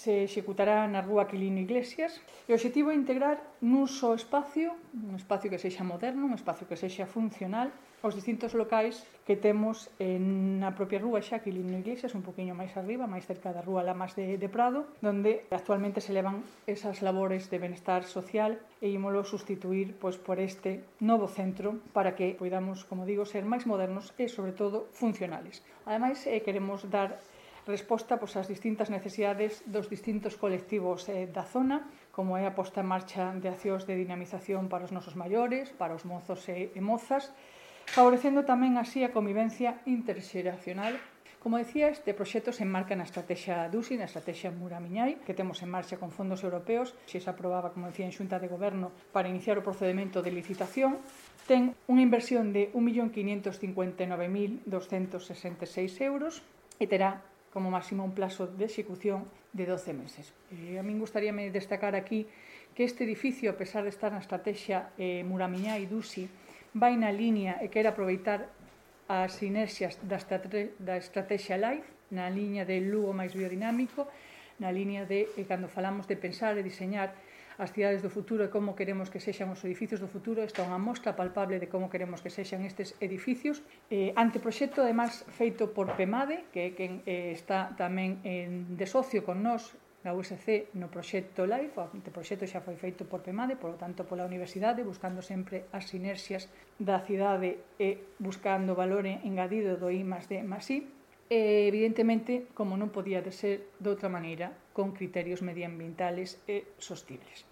se executará na rúa Aquilino Iglesias e o obxectivo é integrar nun só espacio, un espacio que sexa moderno, un espacio que sexa funcional, os distintos locais que temos na propia rúa xa Aquilino Iglesias, un poquinho máis arriba, máis cerca da rúa Lamas de Prado, donde actualmente se levan esas labores de benestar social e ímolo sustituir por este novo centro para que poidamos, como digo, ser máis modernos e, sobre todo, funcionales. Ademais, queremos dar resposta ás distintas necesidades dos distintos colectivos da zona, como é a posta en marcha de accións de dinamización para os nosos maiores, para os mozos e mozas, favorecendo tamén así a convivencia interxeracional. Como decía, este proxecto se enmarca na estrategia DUSI, na estrategia Mura-Miñai, que temos en marcha con fondos europeos, se aprobaba, como decía, en Xunta de Goberno para iniciar o procedimento de licitación. Ten unha inversión de 1.559.266 euros e terá como máximo un plazo de execución de 12 meses. A min gustaríame destacar aquí que este edificio, a pesar de estar na estrategia Mura-Miñai DUSI, vai na línea e quere aproveitar as sinerxias da estrategia LIFE, na liña de Lugo máis biodinámico, na liña de, cando falamos de pensar e diseñar as cidades do futuro e como queremos que sexan os edificios do futuro, está unha mostra palpable de como queremos que sexan estes edificios. Anteproxecto, además, feito por PEMADE, que é quen está tamén de socio con nós na USC no proxecto LIFE. O anteproxecto xa foi feito por PEMADE, polo tanto pola universidade, buscando sempre as sinerxias da cidade e buscando valor engadido do I+D+I. E, evidentemente, como non podía de ser de outra maneira, con criterios medioambientales e sostibles.